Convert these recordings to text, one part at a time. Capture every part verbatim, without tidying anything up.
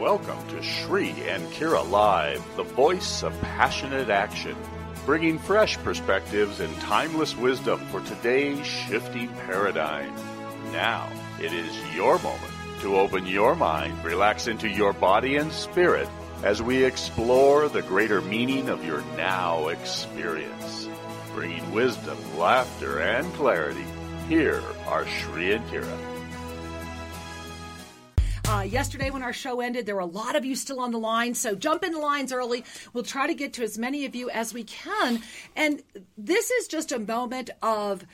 Welcome to Shri and Kira Live, the voice of passionate action, bringing fresh perspectives and timeless wisdom for today's shifting paradigm. Now, it is your moment to open your mind, relax into your body and spirit as we explore the greater meaning of your now experience. Bringing wisdom, laughter, and clarity, here are Shri and Kira. Uh, yesterday when our show ended, there were a lot of you still on the line, so jump in the lines early. We'll try to get to as many of you as we can. And this is just a moment of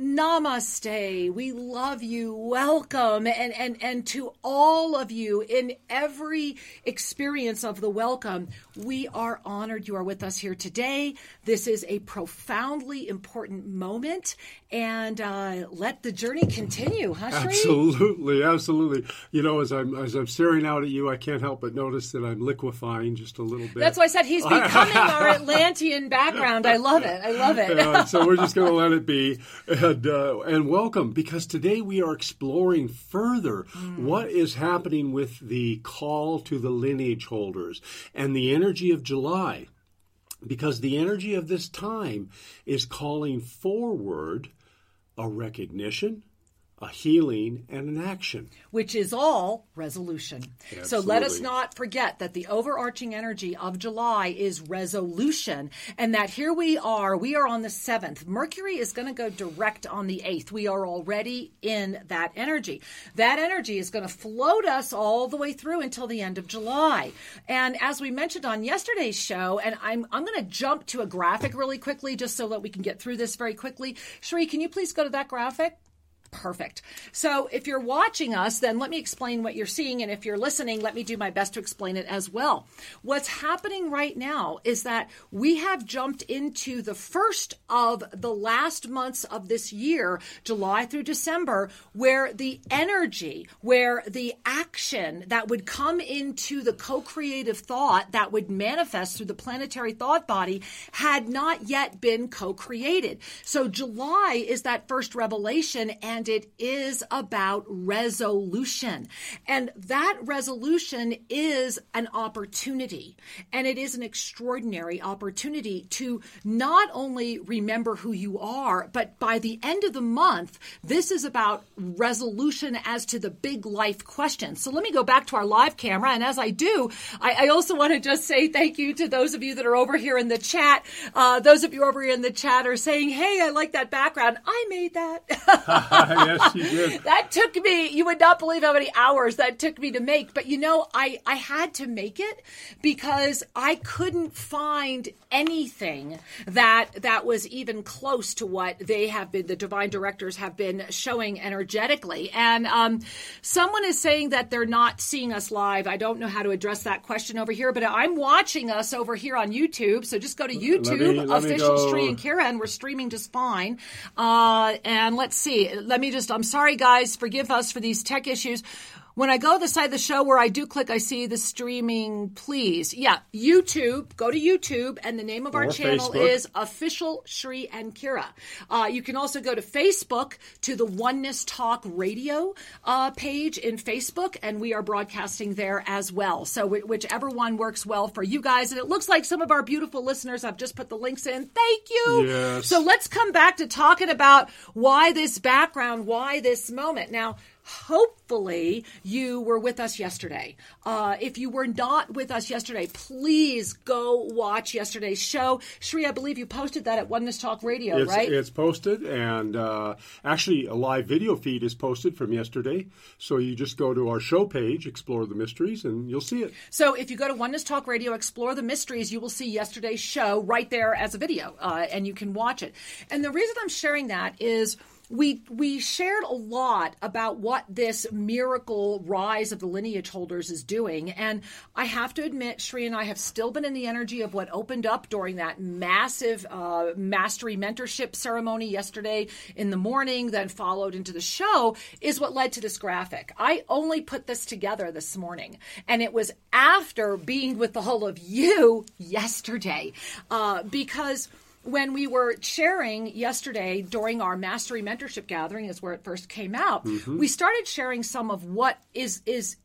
namaste. We love you. Welcome. And, and, and to all of you in every experience of the welcome, we are honored you are with us here today. This is a profoundly important moment. And uh, let the journey continue, huh, Shri? Absolutely, absolutely. You know, as I'm as I'm staring out at you, I can't help but notice that I'm liquefying just a little bit. That's why I said he's becoming our Atlantean background. I love it. I love it. uh, so we're just going to let it be. And, uh, and welcome, because today we are exploring further mm. what is happening with the call to the lineage holders and the energy of July. Because the energy of this time is calling forward a recognition, a healing, and an action. Which is all resolution. Absolutely. So let us not forget that the overarching energy of July is resolution, and that here we are, we are on the seventh. Mercury is going to go direct on the eighth. We are already in that energy. That energy is going to float us all the way through until the end of July. And as we mentioned on yesterday's show, and I'm I'm going to jump to a graphic really quickly just so that we can get through this very quickly. Shri, can you please go to that graphic? Perfect. So if you're watching us, then let me explain what you're seeing. And if you're listening, let me do my best to explain it as well. What's happening right now is that we have jumped into the first of the last months of this year, July through December, where the energy, where the action that would come into the co-creative thought that would manifest through the planetary thought body had not yet been co-created. So July is that first revelation, and it is about resolution. And that resolution is an opportunity. And it is an extraordinary opportunity to not only remember who you are, but by the end of the month, this is about resolution as to the big life questions. So let me go back to our live camera. And as I do, I, I also want to just say thank you to those of you that are over here in the chat. Uh, those of you over here in the chat are saying, hey, I like that background. I made that. Yes, you did. That took me, you would not believe how many hours that took me to make. But you know, I, I had to make it because I couldn't find anything that that was even close to what they have been, the divine directors have been showing energetically. And um, someone is saying that they're not seeing us live. I don't know how to address that question over here, but I'm watching us over here on YouTube. So just go to YouTube, let me, let official Shri and Kira, and we're streaming just fine. Uh, and let's see. Let me just, I'm sorry, guys. Forgive us for these tech issues. When I go to the side of the show where I do click, I see the streaming, please. Yeah, YouTube. Go to YouTube, and the name of our or channel Facebook. is Official Shri and Kira. Uh, you can also go to Facebook to the Oneness Talk Radio uh, page in Facebook, and we are broadcasting there as well. So wh- whichever one works well for you guys. And it looks like some of our beautiful listeners have just put the links in. Thank you. Yes. So let's come back to talking about why this background, why this moment. Now, hopefully you were with us yesterday. Uh, if you were not with us yesterday, please go watch yesterday's show. Shri, I believe you posted that at Oneness Talk Radio, it's, right? It's posted, and uh, actually a live video feed is posted from yesterday. So you just go to our show page, Explore the Mysteries, and you'll see it. So if you go to Oneness Talk Radio, Explore the Mysteries, you will see yesterday's show right there as a video, uh, and you can watch it. And the reason I'm sharing that is We we shared a lot about what this miracle rise of the lineage holders is doing. And I have to admit, Shri and I have still been in the energy of what opened up during that massive uh, mastery mentorship ceremony yesterday in the morning, then followed into the show, is what led to this graphic. I only put this together this morning, and it was after being with all of you yesterday, uh, because when we were sharing yesterday during our Mastery Mentorship Gathering, is where it first came out, mm-hmm. we started sharing some of what is is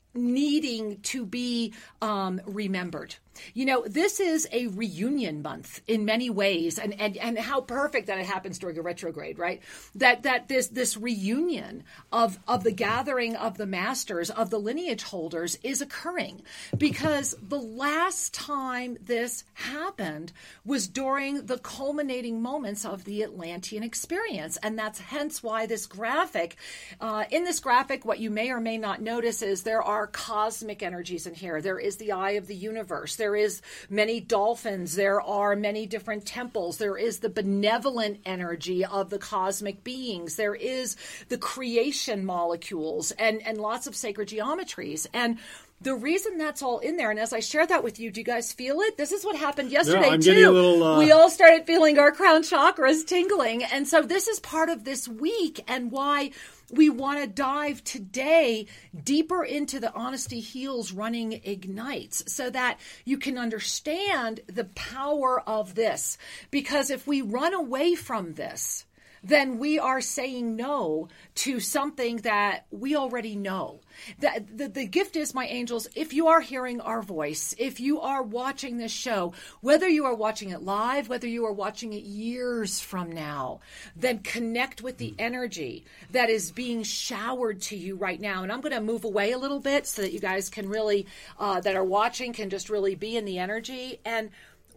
needing to be um, remembered. You know, this is a reunion month in many ways, and, and, and how perfect that it happens during a retrograde, right? That that this this reunion of of the gathering of the masters, of the lineage holders, is occurring, because the last time this happened was during the culminating moments of the Atlantean experience, and that's hence why this graphic, uh, in this graphic, what you may or may not notice is there are cosmic energies in here. There is the eye of the universe. There is many dolphins. There are many different temples. There is the benevolent energy of the cosmic beings. There is the creation molecules and, and lots of sacred geometries. And the reason that's all in there, and as I share that with you, do you guys feel it? This is what happened yesterday, yeah, I'm too. Getting a little, uh... We all started feeling our crown chakras tingling. And so this is part of this week, and why we want to dive today deeper into the Honesty Heals Running Ignites, so that you can understand the power of this. Because if we run away from this, then we are saying no to something that we already know. The, the, the gift is, my angels, if you are hearing our voice, if you are watching this show, whether you are watching it live, whether you are watching it years from now, then connect with the energy that is being showered to you right now. And I'm going to move away a little bit so that you guys can really, uh, that are watching, can just really be in the energy and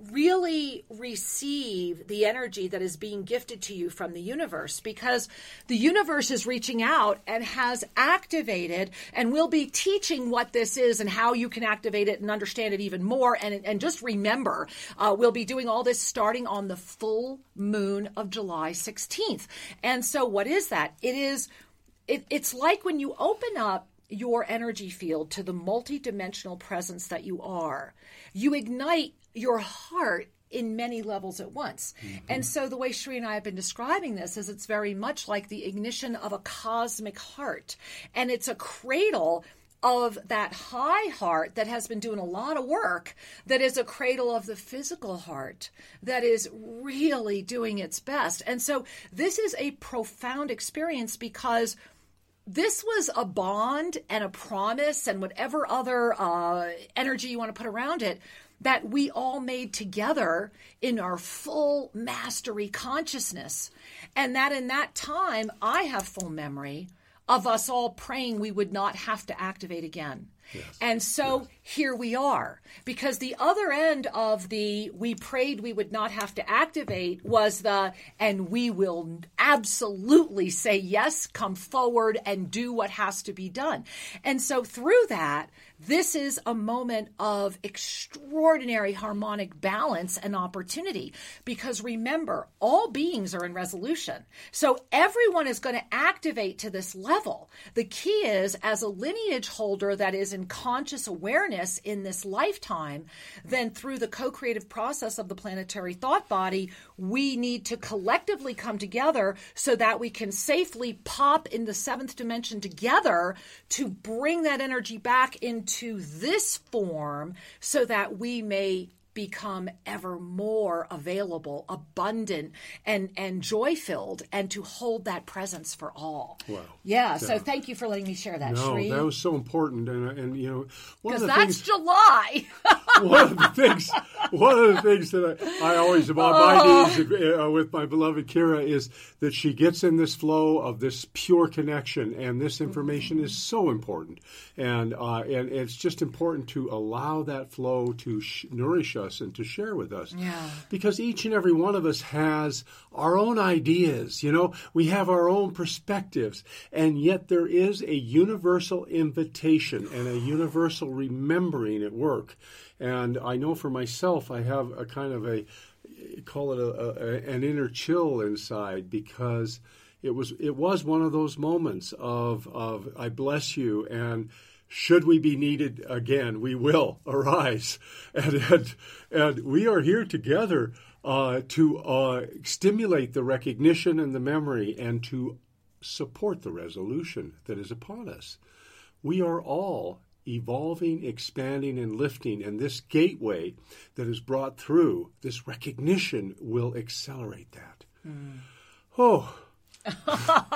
really receive the energy that is being gifted to you from the universe, because the universe is reaching out and has activated, and we'll be teaching what this is and how you can activate it and understand it even more. And, and just remember, uh, we'll be doing all this starting on the full moon of July sixteenth. And so what is that? It is, it, it's like when you open up your energy field to the multidimensional presence that you are, you ignite your heart in many levels at once. Mm-hmm. And so the way Sheree and I have been describing this is it's very much like the ignition of a cosmic heart. And it's a cradle of that high heart that has been doing a lot of work, that is a cradle of the physical heart that is really doing its best. And so this is a profound experience, because this was a bond and a promise and whatever other uh, energy you want to put around it that we all made together in our full mastery consciousness. And that in that time, I have full memory of us all praying we would not have to activate again. Yes. And so yes. Here we are, because the other end of the we prayed we would not have to activate was the and we will absolutely say yes, come forward and do what has to be done. And so through that, this is a moment of extraordinary harmonic balance and opportunity, because remember, all beings are in resolution. So everyone is going to activate to this level. The key is, as a lineage holder that is in conscious awareness in this lifetime, then through the co-creative process of the planetary thought body, we need to collectively come together so that we can safely pop in the seventh dimension together to bring that energy back into this form so that we may become ever more available, abundant, and, and joy-filled, and to hold that presence for all. Wow. Yeah, so, so thank you for letting me share that, No, Sheree. that was so important. And, and you know, one of the that's things... July! one of the things, one of the things that I, I always, on my Oh. knees uh, with my beloved Kira, is that she gets in this flow of this pure connection, and this information is so important. And uh, and it's just important to allow that flow to sh- nourish us and to share with us. Yeah. Because each and every one of us has our own ideas, you know, we have our own perspectives, and yet there is a universal invitation and a universal remembering at work. And I know for myself, I have a kind of a, call it a, a, an inner chill inside, because it was it was one of those moments of, of I bless you, and should we be needed again, we will arise. And and, and we are here together uh, to uh, stimulate the recognition and the memory, and to support the resolution that is upon us. We are all evolving, expanding, and lifting, and this gateway that is brought through, this recognition, will accelerate that. Mm. Oh.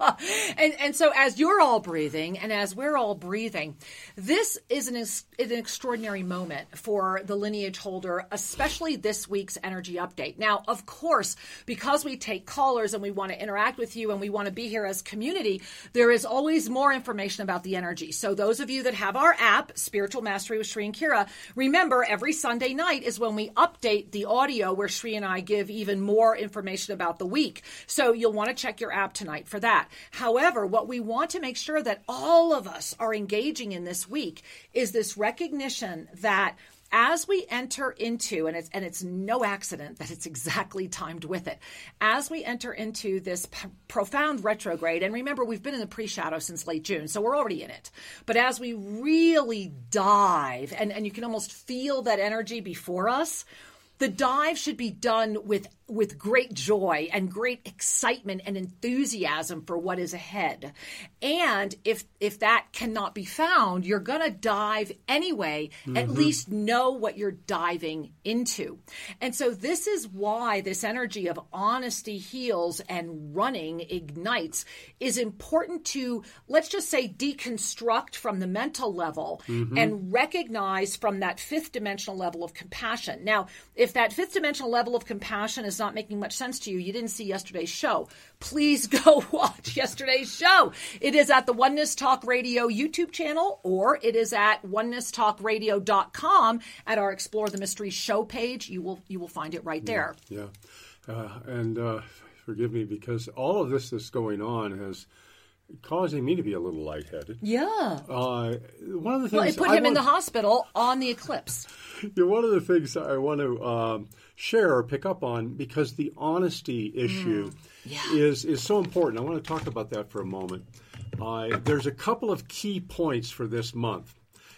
and, and so as you're all breathing and as we're all breathing, this is an, is an extraordinary moment for the lineage holder, especially this week's energy update. Now, of course, because we take callers and we want to interact with you and we want to be here as community, there is always more information about the energy. So those of you that have our app, Spiritual Mastery with Sri and Kira, remember every Sunday night is when we update the audio where Sri and I give even more information about the week. So you'll want to check your app tonight for that. However, what we want to make sure that all of us are engaging in this week is this recognition that as we enter into, and it's, and it's no accident that it's exactly timed with it, as we enter into this p- profound retrograde, and remember, we've been in the pre-shadow since late June, so we're already in it. But as we really dive, and, and you can almost feel that energy before us, the dive should be done with with great joy and great excitement and enthusiasm for what is ahead. And if if that cannot be found, you're going to dive anyway. Mm-hmm. At least know what you're diving into. And so this is why this energy of honesty heals and running ignites is important to, let's just say, deconstruct from the mental level mm-hmm. and recognize from that fifth dimensional level of compassion. Now, if that fifth dimensional level of compassion is not making much sense to you, you didn't see yesterday's show, please go watch yesterday's show. It is at the Oneness Talk Radio YouTube channel, or it is at oneness talk radio dot com at our Explore the Mystery show page. You will you will find it right there. Yeah, yeah. Uh, and uh, forgive me, because all of this that's going on has causing me to be a little lightheaded. Yeah. Uh, one of the things well, it put I him want, in the hospital on the eclipse. Yeah, one of the things I want to um, share or pick up on, because the honesty issue mm, yeah. is is so important. I want to talk about that for a moment. Uh, there's a couple of key points for this month.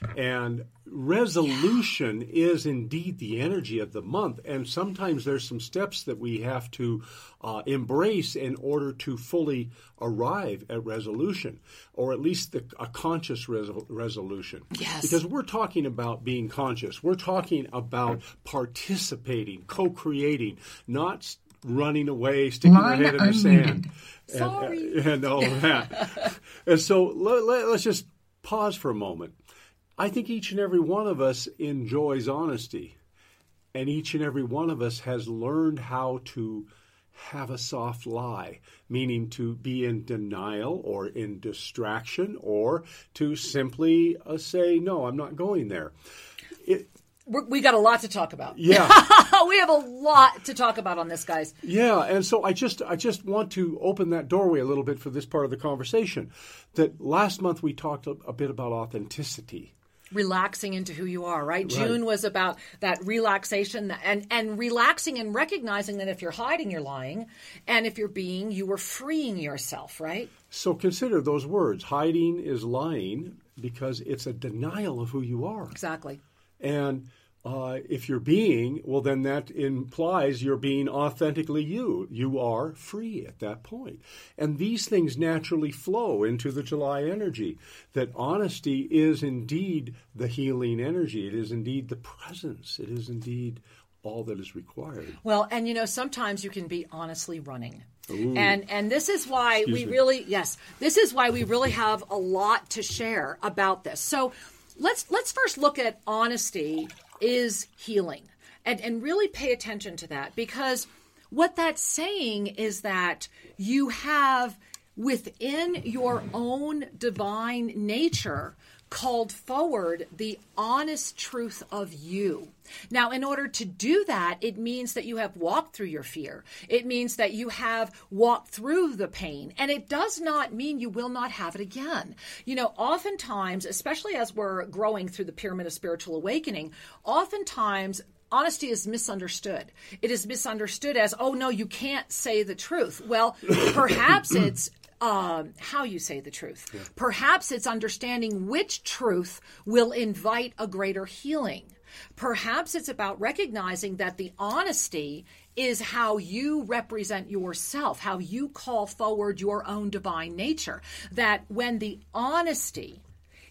And resolution yeah. is indeed the energy of the month. And sometimes there's some steps that we have to uh, embrace in order to fully arrive at resolution, or at least the, a conscious resol- resolution. Yes. Because we're talking about being conscious. We're talking about participating, co-creating, not running away, sticking Line your head in the sand. Sorry. And, and all of that. And so let, let, let's just pause for a moment. I think each and every one of us enjoys honesty, and each and every one of us has learned how to have a soft lie, meaning to be in denial or in distraction, or to simply uh, say, no, I'm not going there. It, We're, we got a lot to talk about. Yeah. We have a lot to talk about on this, guys. Yeah, and so I just I just want to open that doorway a little bit for this part of the conversation. That last month we talked a, a bit about authenticity. Relaxing into who you are, right? Right? June was about that relaxation and, and relaxing and recognizing that if you're hiding, you're lying. And if you're being, you were freeing yourself, right? So consider those words. Hiding is lying because it's a denial of who you are. Exactly. And uh, if you're being, well, then that implies you're being authentically you. You are free at that point. And these things naturally flow into the July energy. That honesty is indeed the healing energy. It is indeed the presence. It is indeed all that is required. Well, and you know, sometimes you can be honestly running. Ooh. And and this is why Excuse we me. really, yes, this is why we really have a lot to share about this. So let's let's first look at honesty is healing, and, and really pay attention to that, because what that's saying is that you have within your own divine nature called forward the honest truth of you. Now, in order to do that, it means that you have walked through your fear. It means that you have walked through the pain. And it does not mean you will not have it again. You know, oftentimes, especially as we're growing through the pyramid of spiritual awakening, oftentimes honesty is misunderstood. It is misunderstood as, oh, no, you can't say the truth. Well, perhaps it's Um, how you say the truth. Yeah. Perhaps it's understanding which truth will invite a greater healing. Perhaps it's about recognizing that the honesty is how you represent yourself, how you call forward your own divine nature. That when the honesty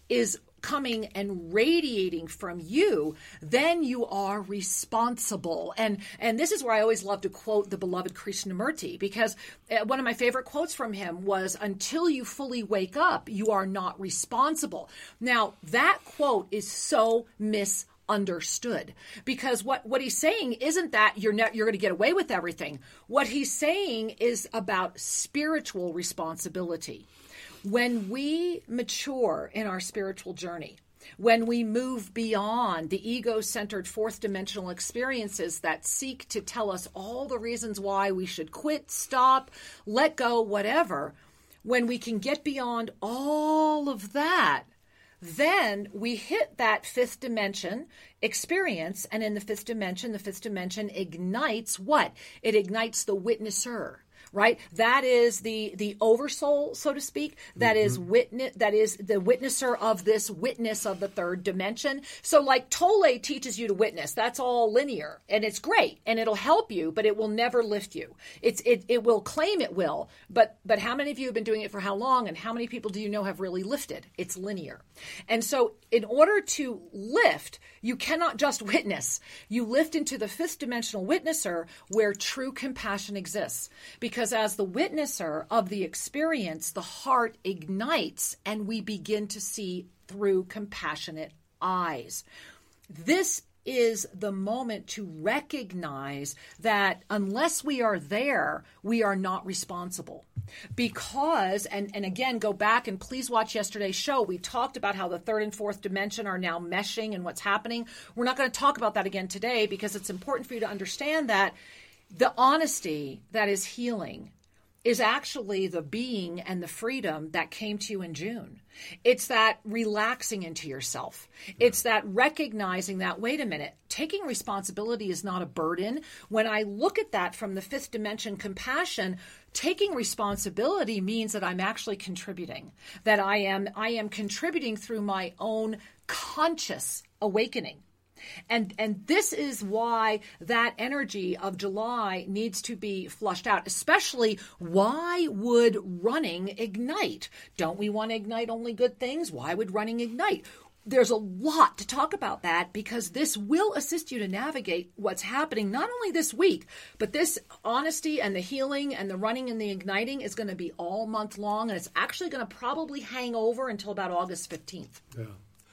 is coming and radiating from you, then you are responsible. And and this is where I always love to quote the beloved Krishnamurti, because one of my favorite quotes from him was, until you fully wake up, you are not responsible. Now, that quote is so misunderstood, because what, what he's saying isn't that you're ne- you're going to get away with everything. What he's saying is about spiritual responsibility. When we mature in our spiritual journey, when we move beyond the ego-centered fourth dimensional experiences that seek to tell us all the reasons why we should quit, stop, let go, whatever, when we can get beyond all of that, then we hit that fifth dimension experience. And in the fifth dimension, the fifth dimension ignites what? It ignites the witnesser. Right? That is the, the oversoul, so to speak. That mm-hmm. is witness, that is the witnesser of this witness of the third dimension. So like Tolle teaches you to witness. That's all linear, and it's great, and it'll help you, but it will never lift you. It's, it, it will claim it will, but, but how many of you have been doing it for how long, and how many people do you know have really lifted? It's linear. And so in order to lift, you cannot just witness. You lift into the fifth dimensional witnesser where true compassion exists. Because as the witnesser of the experience, the heart ignites and we begin to see through compassionate eyes. This is the moment to recognize that unless we are there, we are not responsible. Because, and, and again, go back and please watch yesterday's show. We talked about how the third and fourth dimension are now meshing and what's happening. We're not going to talk about that again today, because it's important for you to understand that the honesty that is healing is actually the being and the freedom that came to you in June. It's that relaxing into yourself. It's that recognizing that, wait a minute, taking responsibility is not a burden. When I look at that from the fifth dimension compassion, taking responsibility means that I'm actually contributing, that I am, I am contributing through my own conscious awakening. And and this is why that energy of July needs to be flushed out, especially why would running ignite? Don't we want to ignite only good things? Why would running ignite? There's a lot to talk about that, because this will assist you to navigate what's happening, not only this week, but this honesty and the healing and the running and the igniting is going to be all month long. And it's actually going to probably hang over until about August fifteenth. Yeah.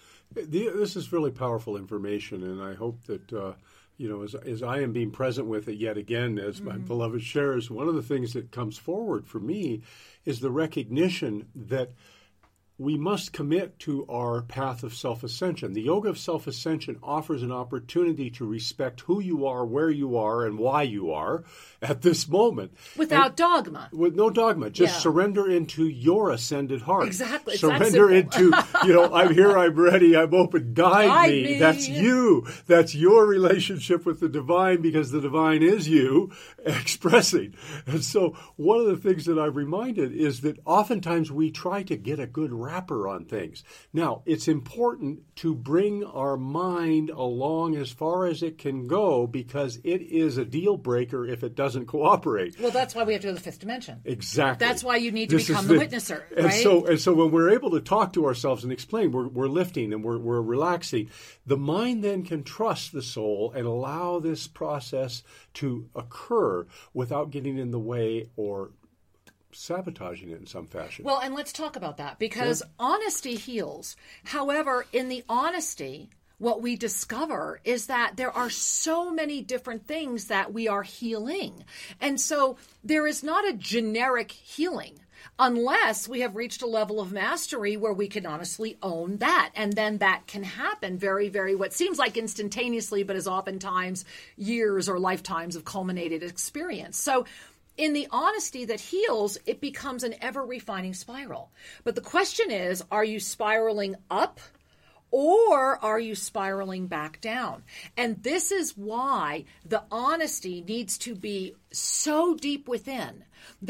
This is really powerful information, and I hope that, uh, you know, as, as I am being present with it yet again, as mm-hmm. my beloved shares, one of the things that comes forward for me is the recognition that we must commit to our path of self-ascension. The yoga of self-ascension offers an opportunity to respect who you are, where you are, and why you are at this moment. Without and, dogma. With no dogma. Just yeah. surrender into your ascended heart. Exactly. It's surrender into, you know, I'm here, I'm ready, I'm open, guide, guide me. me. That's you. That's your relationship with the divine, because the divine is you expressing. And so one of the things that I'm reminded is that oftentimes we try to get a good wrapper on things. Now, it's important to bring our mind along as far as it can go, because it is a deal breaker if it doesn't cooperate. Well, that's why we have to go to the fifth dimension. Exactly. That's why you need to this become the, the witnesser, and right? So, and so when we're able to talk to ourselves and explain, we're, we're lifting and we're, we're relaxing, the mind then can trust the soul and allow this process to occur without getting in the way or sabotaging it in some fashion. Well, and let's talk about that, because yeah. honesty heals. However, in the honesty, what we discover is that there are so many different things that we are healing. And so there is not a generic healing unless we have reached a level of mastery where we can honestly own that. And then that can happen very, very, what seems like instantaneously, but is oftentimes years or lifetimes of culminated experience. So in the honesty that heals, it becomes an ever-refining spiral. But the question is, are you spiraling up, or are you spiraling back down? And this is why the honesty needs to be so deep within that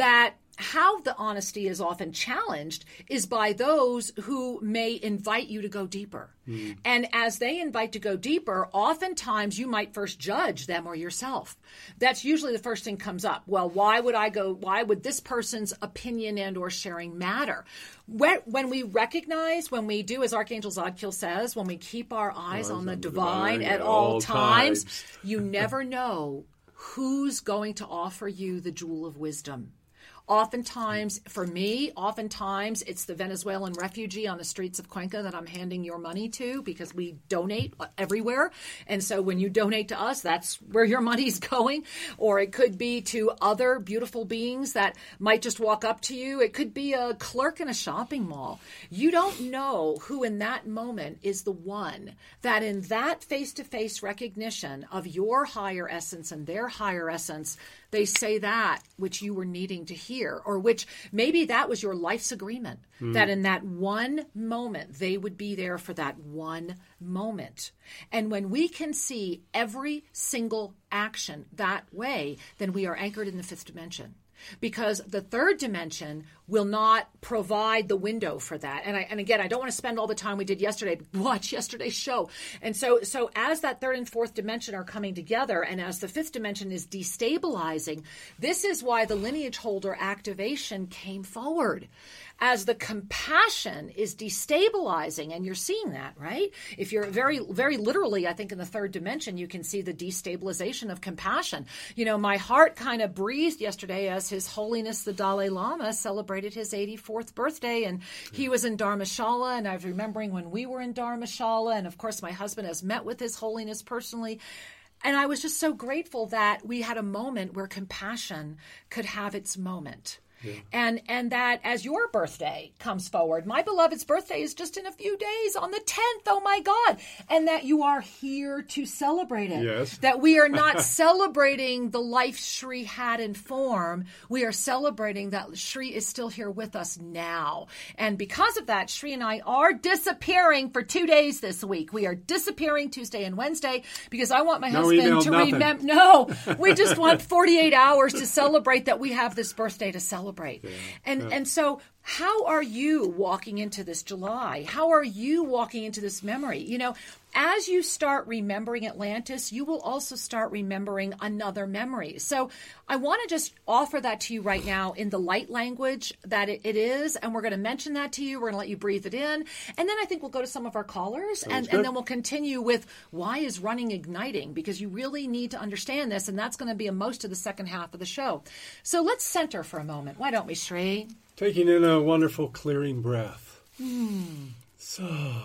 how the honesty is often challenged is by those who may invite you to go deeper. Mm. And as they invite to go deeper, oftentimes you might first judge them or yourself. That's usually the first thing comes up. Well, why would I go, why would this person's opinion and or sharing matter? When, when we recognize, when we do, as Archangel Zadkiel says, when we keep our eyes, eyes on the on divine, divine at all, all times, times. You never know who's going to offer you the jewel of wisdom. Oftentimes, for me, oftentimes it's the Venezuelan refugee on the streets of Cuenca that I'm handing your money to because we donate everywhere. And so when you donate to us, that's where your money's going. Or it could be to other beautiful beings that might just walk up to you. It could be a clerk in a shopping mall. You don't know who in that moment is the one that in that face-to-face recognition of your higher essence and their higher essence, they say that which you were needing to hear, or which maybe that was your life's agreement, mm. that in that one moment, they would be there for that one moment. And when we can see every single action that way, then we are anchored in the fifth dimension. Because the third dimension will not provide the window for that. And I, and again, I don't want to spend all the time we did yesterday. Watch yesterday's show. And so, so as that third and fourth dimension are coming together, and as the fifth dimension is destabilizing, this is why the lineage holder activation came forward. As the compassion is destabilizing, and you're seeing that, right? If you're very, very literally, I think in the third dimension, you can see the destabilization of compassion. You know, my heart kind of breathed yesterday as His Holiness the Dalai Lama celebrated his eighty-fourth birthday, and he was in Dharmashala, and I was remembering when we were in Dharmashala, and of course my husband has met with His Holiness personally. And I was just so grateful that we had a moment where compassion could have its moment. Yeah. And and that as your birthday comes forward, my beloved's birthday is just in a few days on the tenth, oh my God, and that you are here to celebrate it. Yes. That we are not celebrating the life Shri had in form. We are celebrating that Shri is still here with us now. And because of that, Shri and I are disappearing for two days this week. We are disappearing Tuesday and Wednesday because I want my no husband to remember. No, we just want forty-eight hours to celebrate that we have this birthday to celebrate. Yeah, and yeah. and so how are you walking into this July? How are you walking into this memory? You know, as you start remembering Atlantis, you will also start remembering another memory. So I want to just offer that to you right now in the light language that it, it is. And we're going to mention that to you. We're going to let you breathe it in. And then I think we'll go to some of our callers. And, and then we'll continue with why is running igniting? Because you really need to understand this. And that's going to be a most of the second half of the show. So let's center for a moment. Why don't we, Shri? Taking in a wonderful clearing breath. Mm. So,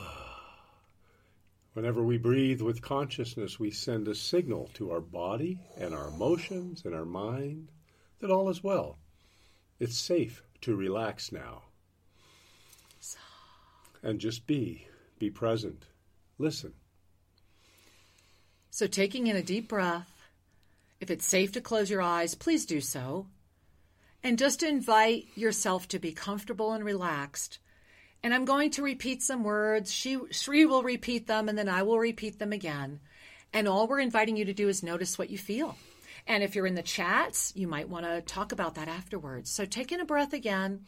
whenever we breathe with consciousness, we send a signal to our body and our emotions and our mind that all is well. It's safe to relax now. So. And just be. Be present. Listen. So taking in a deep breath, if it's safe to close your eyes, please do so. And just invite yourself to be comfortable and relaxed. And I'm going to repeat some words. She, Shri will repeat them, and then I will repeat them again. And all we're inviting you to do is notice what you feel. And if you're in the chats, you might want to talk about that afterwards. So take in a breath again.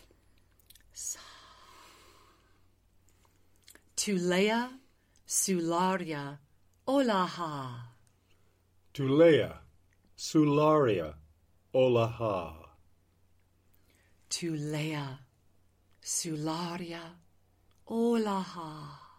Tulea Sularia Olaha. Tulea Sularia Olaha. Tulea Sularia Olaha.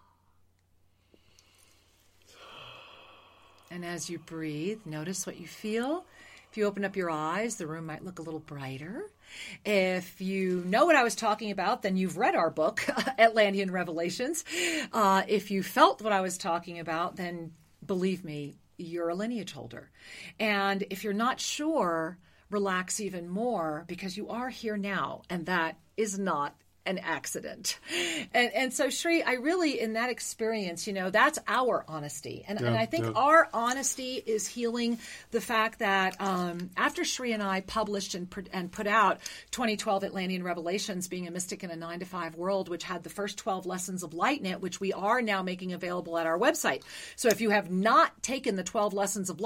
And as you breathe, notice what you feel. If you open up your eyes, the room might look a little brighter. If you know what I was talking about, then you've read our book, Atlantean Revelations. Uh, if you felt what I was talking about, then believe me, you're a lineage holder. And if you're not sure, relax even more because you are here now, and that is not an accident. And and so, Shri, I really, in that experience, you know, that's our honesty. And, yeah, and I think yeah. our honesty is healing the fact that um, after Shri and I published and, and put out twenty twelve Atlantean Revelations, Being a Mystic in a nine to five World, which had the first twelve lessons of light in it, which we are now making available at our website. So if you have not taken the twelve lessons of light,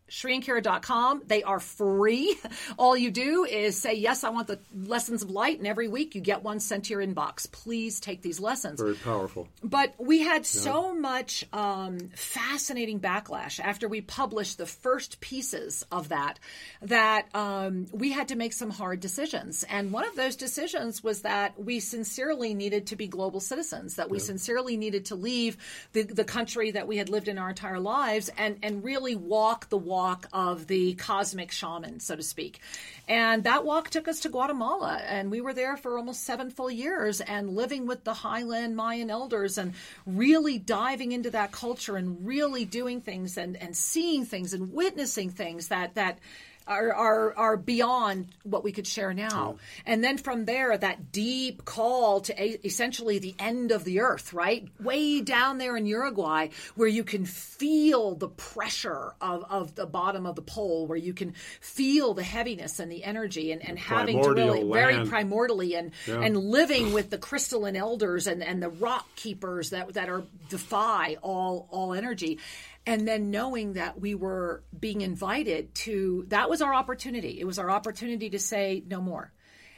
Shri and Kira dot com. They are free. All you do is say, yes, I want the lessons of light, and every week you get one sent to your inbox. Please take these lessons. Very powerful. But we had so yeah. much um, fascinating backlash after we published the first pieces of that, that um, we had to make some hard decisions. And one of those decisions was that we sincerely needed to be global citizens, that we yeah. sincerely needed to leave the, the country that we had lived in our entire lives and, and really walk the walk walk of the cosmic shaman, so to speak. And that walk took us to Guatemala, and we were there for almost seven full years and living with the highland Mayan elders and really diving into that culture and really doing things and, and seeing things and witnessing things that that Are, are are beyond what we could share now. Oh. And then from there, that deep call to a, essentially the end of the earth, right? Way down there in Uruguay, where you can feel the pressure of, of the bottom of the pole, where you can feel the heaviness and the energy and, and having to really, land. very primordially and, yeah. and living with the crystalline elders and, and the rock keepers that, that are defy all all energy. And then knowing that we were being invited to, that was our opportunity. It was our opportunity to say no more.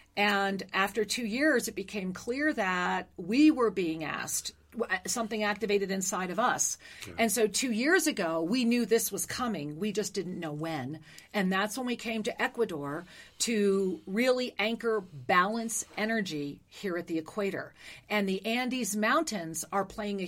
And after two years, it became clear that we were being asked, something activated inside of us. Yeah. And so two years ago, we knew this was coming. We just didn't know when. And that's when we came to Ecuador to really anchor balance energy here at the equator. And the Andes Mountains are playing a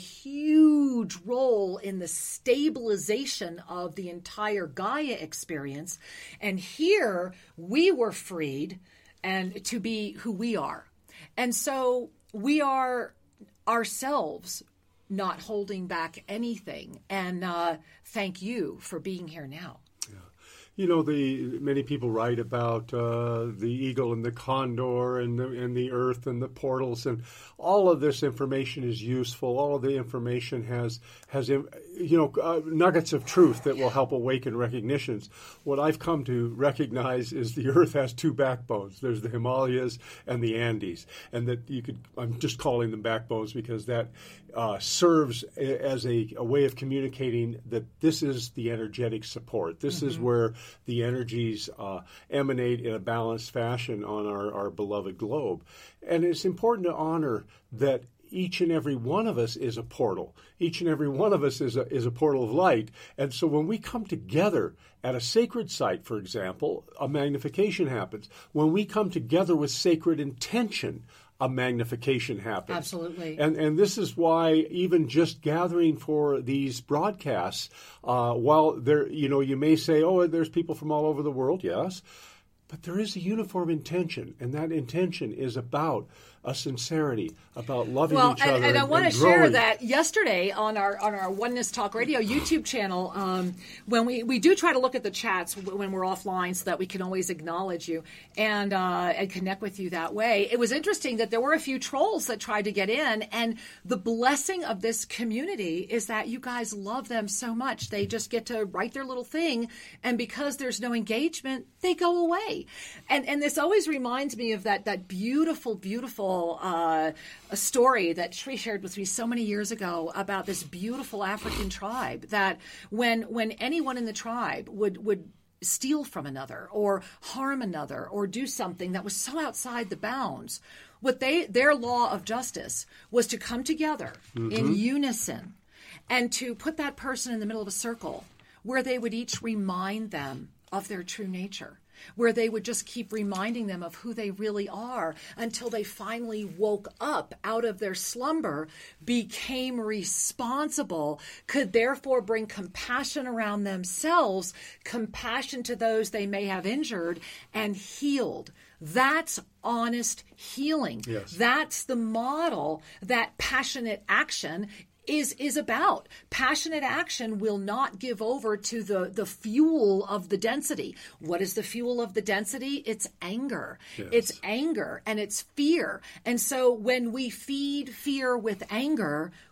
huge role in the stabilization of the entire Gaia experience. And here we were freed and to be who we are. And so we are ourselves not holding back anything. And uh, thank you for being here now. Yeah. You know, the many people write about uh, the eagle and the condor and the, and the earth and the portals, and all of this information is useful. All of the information has has you know uh, nuggets of truth that will help awaken recognitions. What I've come to recognize is the earth has two backbones. There's the Himalayas and the Andes, and that you could. I'm just calling them backbones because that uh, serves as a, a way of communicating that this is the energetic support. This mm-hmm. is where the energies uh, emanate in a balanced fashion on our, our beloved globe. And it's important to honor that each and every one of us is a portal. Each and every one of us is a, is a portal of light. And so when we come together at a sacred site, for example, a magnification happens. When we come together with sacred intention, a magnification happens. Absolutely. And and this is why even just gathering for these broadcasts, uh, while there, you know, you may say, oh, there's people from all over the world, yes, but there is a uniform intention, and that intention is about a sincerity, about loving well, each and, other. And, and I want and to share growing. that yesterday on our on our Oneness Talk Radio YouTube channel, um, when we, we do try to look at the chats when we're offline so that we can always acknowledge you and uh, and connect with you that way. It was interesting that there were a few trolls that tried to get in, and the blessing of this community is that you guys love them so much. They just get to write their little thing, and because there's no engagement, they go away. And and this always reminds me of that that beautiful, beautiful Uh, a story that Shri shared with me so many years ago about this beautiful African tribe that when when anyone in the tribe would would steal from another or harm another or do something that was so outside the bounds, what they their law of justice was to come together mm-hmm. in unison and to put that person in the middle of a circle where they would each remind them of their true nature, where they would just keep reminding them of who they really are until they finally woke up out of their slumber, became responsible, could therefore bring compassion around themselves, compassion to those they may have injured, and healed. That's honest healing. Yes. That's the model that passionate action is is about. Passionate action will not give over to the, the fuel of the density. What is the fuel of the density? It's anger. Yes. It's anger and it's fear. And so when we feed fear with anger,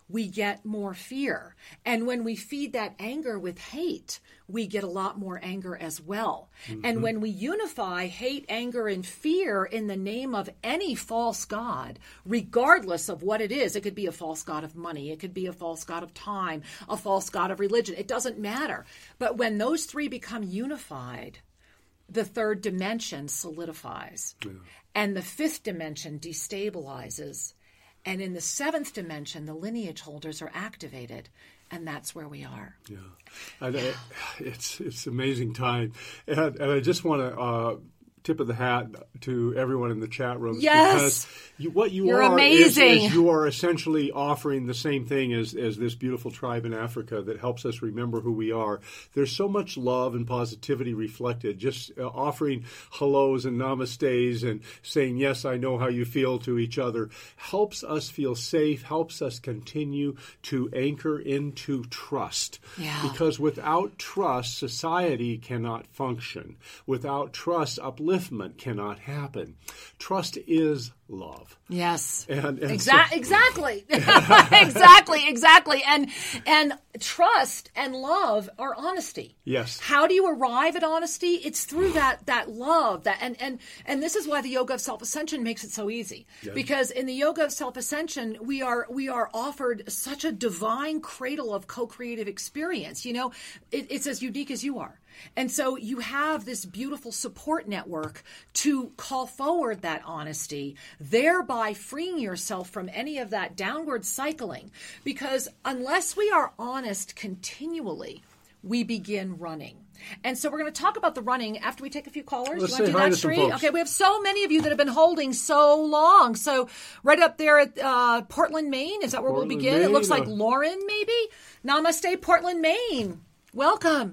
we get more fear. And when we feed that anger with hate, we get a lot more anger as well. Mm-hmm. And when we unify hate, anger, and fear in the name of any false god, regardless of what it is, it could be a false god of money, it could be a false god of time, a false god of religion, it doesn't matter. But when those three become unified, the third dimension solidifies. Yeah. And the fifth dimension destabilizes. And in the seventh dimension, the lineage holders are activated. And that's where we are. Yeah, and I, it's it's amazing time, and, and I just want to uh, tip of the hat to everyone in the chat room. Yes, because you, what you You're are amazing. Is, is you are essentially offering the same thing as as this beautiful tribe in Africa that helps us remember who we are. There's so much love and positivity reflected. Just uh, offering hellos and namastes and saying yes, I know how you feel to each other helps us feel safe. Helps us continue to anchor into trust. Yeah. Because without trust, society cannot function. Without trust, upliftment cannot happen. Trust is love. Yes. And, and Exa- so- exactly. exactly. Exactly. And and trust and love are honesty. Yes. How do you arrive at honesty? It's through that that love that and and and this is why the yoga of self-ascension makes it so easy. Yes. Because in the yoga of self-ascension, we are we are offered such a divine cradle of co-creative experience. You know, it, it's as unique as you are. And so you have this beautiful support network to call forward that honesty, thereby freeing yourself from any of that downward cycling. Because unless we are honest continually, we begin running. And so we're going to talk about the running after we take a few callers. Let's you want to do that, Sri? Okay, we have so many of you that have been holding so long. So right up there at uh, Portland, Maine, is that where Portland, we'll begin? Maine, It looks like uh, Lauren, maybe? Namaste, Portland, Maine. Welcome.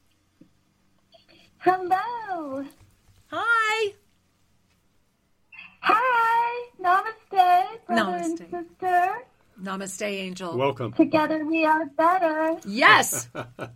Hello. Hi. Hi. Namaste, brother Namaste. and sister. Namaste, Angel. Welcome. Together we are better. Yes.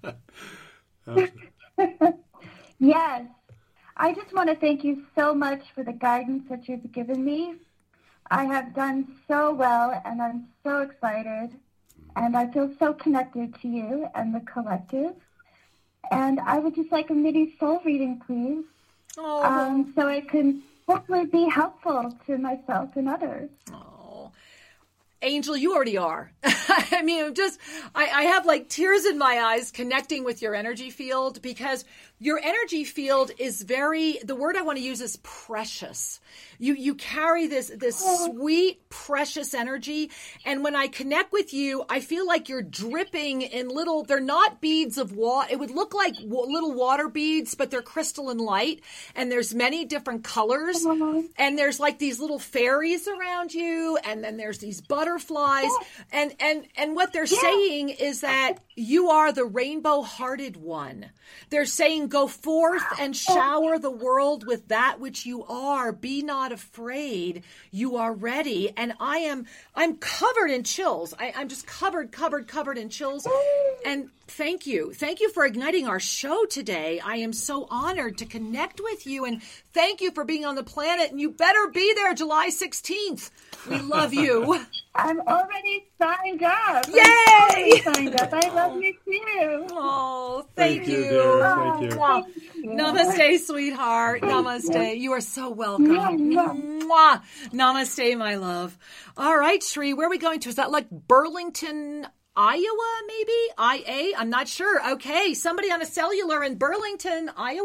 Yes. I just want to thank you so much for the guidance that you've given me. I have done so well, and I'm so excited. And I feel so connected to you and the collective. And I would just like a mini soul reading, please, Oh. um, so it can hopefully be helpful to myself and others. Oh. Angel, you already are. I mean, I'm just, I, I have like tears in my eyes connecting with your energy field because your energy field is very, the word I want to use is precious. You you carry this this sweet, precious energy. And when I connect with you, I feel like you're dripping in little, they're not beads of water. It would look like w- little water beads, but they're crystalline light. And there's many different colors. And there's like these little fairies around you. And then there's these butterflies. And, and, and what they're saying is that you are the rainbow-hearted one. They're saying, go forth and shower the world with that which you are. Be not afraid. You are ready. And I am, I'm covered in chills. I, I'm just covered, covered, covered in chills. And thank you. Thank you for igniting our show today. I am so honored to connect with you. And thank you for being on the planet. And you better be there July sixteenth. We love you. I'm already signed up. Yay! I'm already signed up. I love you too. Oh, thank, Thank you, you. dear. Thank you. Mwah. Thank you. Namaste, sweetheart. Namaste. You are so welcome. Mwah. Mwah. Namaste, my love. All right, Sri, where are we going to? Is that like Burlington, Iowa, maybe? I A? I'm not sure. Okay, somebody on a cellular in Burlington, Iowa?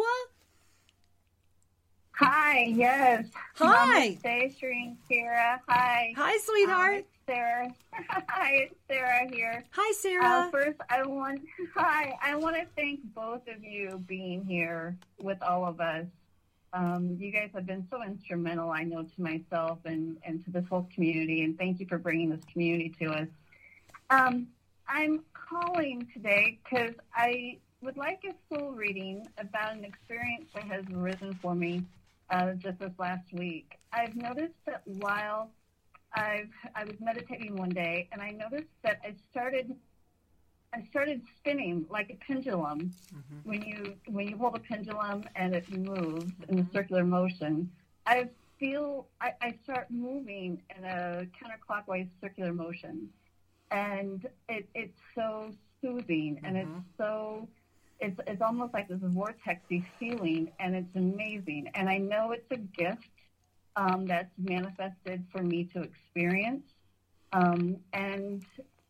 Hi, yes. Hi. Namaste, Sri and Kira. Hi. Hi, Um, sweetheart. it's Sarah. Hi, it's Sarah here. Hi, Uh, Sarah. first, I want hi. I want to thank both of you being here with all of us. Um, you guys have been so instrumental, I know, to myself and, and to this whole community, and thank you for bringing this community to us. Um, I'm calling today because I would like a soul reading about an experience that has arisen for me uh, just this last week. I've noticed that while I've I was meditating one day, and I noticed that I started I started spinning like a pendulum. Mm-hmm. When you when you hold a pendulum and it moves in a circular motion, I feel I, I start moving in a counterclockwise circular motion. and it, it's so soothing, and Mm-hmm. it's so, it's, it's almost like this vortexy feeling, and it's amazing. And I know it's a gift um, that's manifested for me to experience. Um, and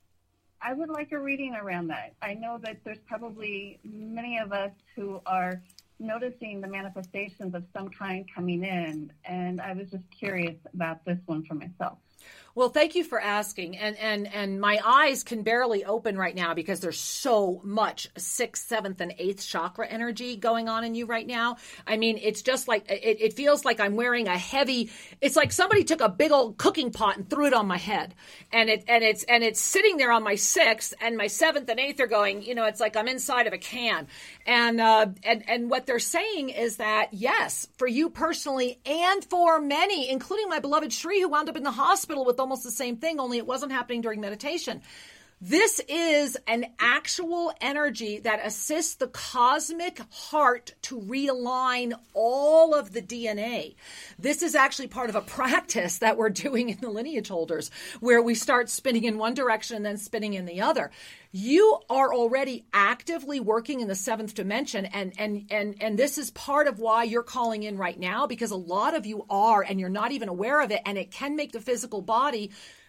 I would like a reading around that. I know that there's probably many of us who are noticing the manifestations of some kind coming in, and I was just curious about this one for myself. Well, thank you for asking. And and and my eyes can barely open right now because there's so much sixth, seventh, and eighth chakra energy going on in you right now. I mean, it's just like, it, it feels like I'm wearing a heavy, it's like somebody took a big old cooking pot and threw it on my head. And it and it's and it's sitting there on my sixth, and my seventh and eighth are going, you know, it's like I'm inside of a can. And uh and, and what they're saying is that, yes, for you personally and for many, including my beloved Shri, who wound up in the hospital with almost the same thing, only it wasn't happening during meditation. This is an actual energy that assists the cosmic heart to realign all of the D N A. This is actually part of a practice that we're doing in the lineage holders, where we start spinning in one direction and then spinning in the other. You are already actively working in the seventh dimension, and and and and this is part of why you're calling in right now, because a lot of you are, and you're not even aware of it, and it can make the physical body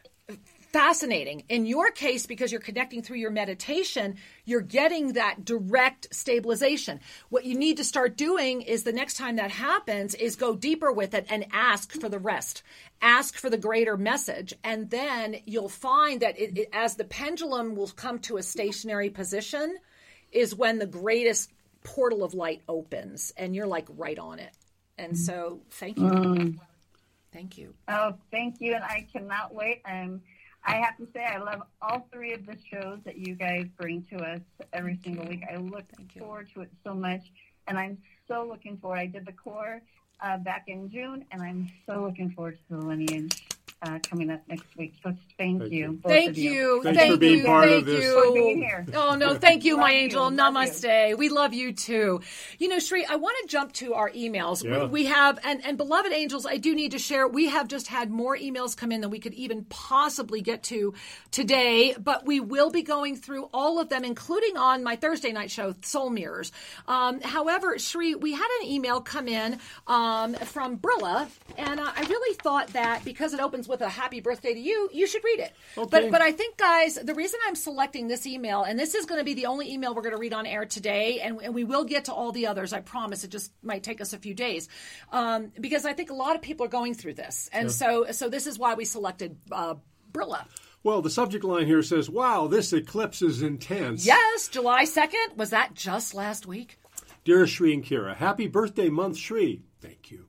fascinating. In your case, because you're connecting through your meditation, you're getting that direct stabilization. What you need to start doing is, the next time that happens, is go deeper with it and ask for the rest. Ask for the greater message. And then you'll find that it, it, as the pendulum will come to a stationary position, is when the greatest portal of light opens, and you're like right on it. And so thank you. Mm. Thank you. Oh, thank you. And I cannot wait. Um, I have to say, I love all three of the shows that you guys bring to us every Thank single you. week. I look Thank you. forward to it so much, and I'm so looking forward. I did the core uh, back in June, and I'm so looking forward to the lineage uh, coming up next week. So thank, Thank you. you. both Thank of you. Thanks Thank for being you. part of Thank this. you. For being here. Oh, no, thank you, my Love you. angel. Love you. Namaste. We love you too. You know, Shri, I want to jump to our emails. Yeah. We, we have, and, and beloved angels, I do need to share, we have just had more emails come in than we could even possibly get to today, but we will be going through all of them, including on my Thursday night show, Soul Mirrors. Um, however, Shri, we had an email come in um, from Brilla, and uh, I really thought that because it opens with a happy birthday to you, you should read it. Okay. But but I think, guys, the reason I'm selecting this email, and this is going to be the only email we're going to read on air today, and, and we will get to all the others, I promise. It just might take us a few days, um, because I think a lot of people are going through this. And so so this is why we selected uh, Brilla. Well, the subject line here says, wow, this eclipse is intense. Yes, July second. Was that just last week? Dear Shri and Kira, happy birthday month, Shri. Thank you.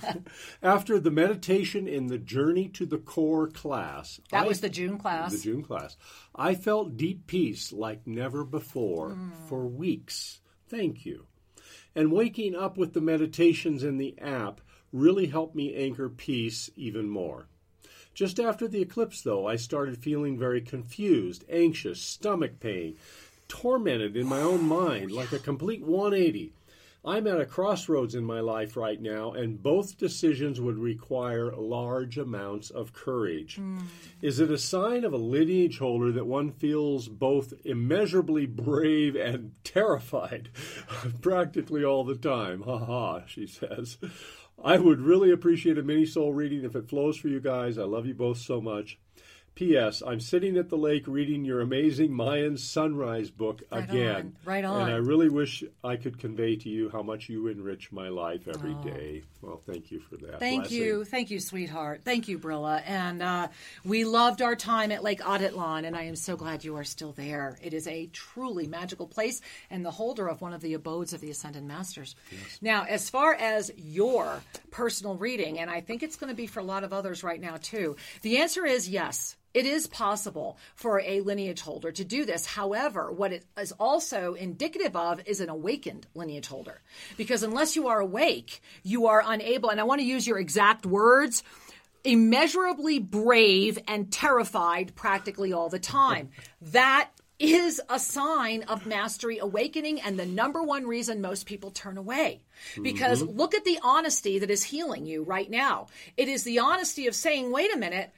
After the meditation in the Journey to the Core class. That I, was the June class. The June class. I felt deep peace like never before Mm. for weeks. Thank you. And waking up with the meditations in the app really helped me anchor peace even more. Just after the eclipse, though, I started feeling very confused, anxious, stomach pain, tormented in my own mind, like a complete one eighty. I'm at a crossroads in my life right now, and both decisions would require large amounts of courage. Mm. Is it a sign of a lineage holder that one feels both immeasurably brave and terrified practically all the time? Ha ha, she says. I would really appreciate a mini soul reading if it flows for you guys. I love you both so much. P S. I'm sitting at the lake reading your amazing Mayan sunrise book Right again. on, right on. And I really wish I could convey to you how much you enrich my life every Oh. day. Well, thank you for that. Thank blessing. you. Thank you, sweetheart. Thank you, Brilla. And uh, we loved our time at Lake Atitlan, and I am so glad you are still there. It is a truly magical place and the holder of one of the abodes of the Ascended Masters. Yes. Now, as far as your personal reading, and I think it's going to be for a lot of others right now too, the answer is yes. It is possible for a lineage holder to do this. However, what it is also indicative of is an awakened lineage holder. Because unless you are awake, you are unable, and I want to use your exact words, immeasurably brave and terrified practically all the time. That is a sign of mastery awakening, and the number one reason most people turn away. Because mm-hmm. look at the honesty that is healing you right now. It is the honesty of saying, wait a minute,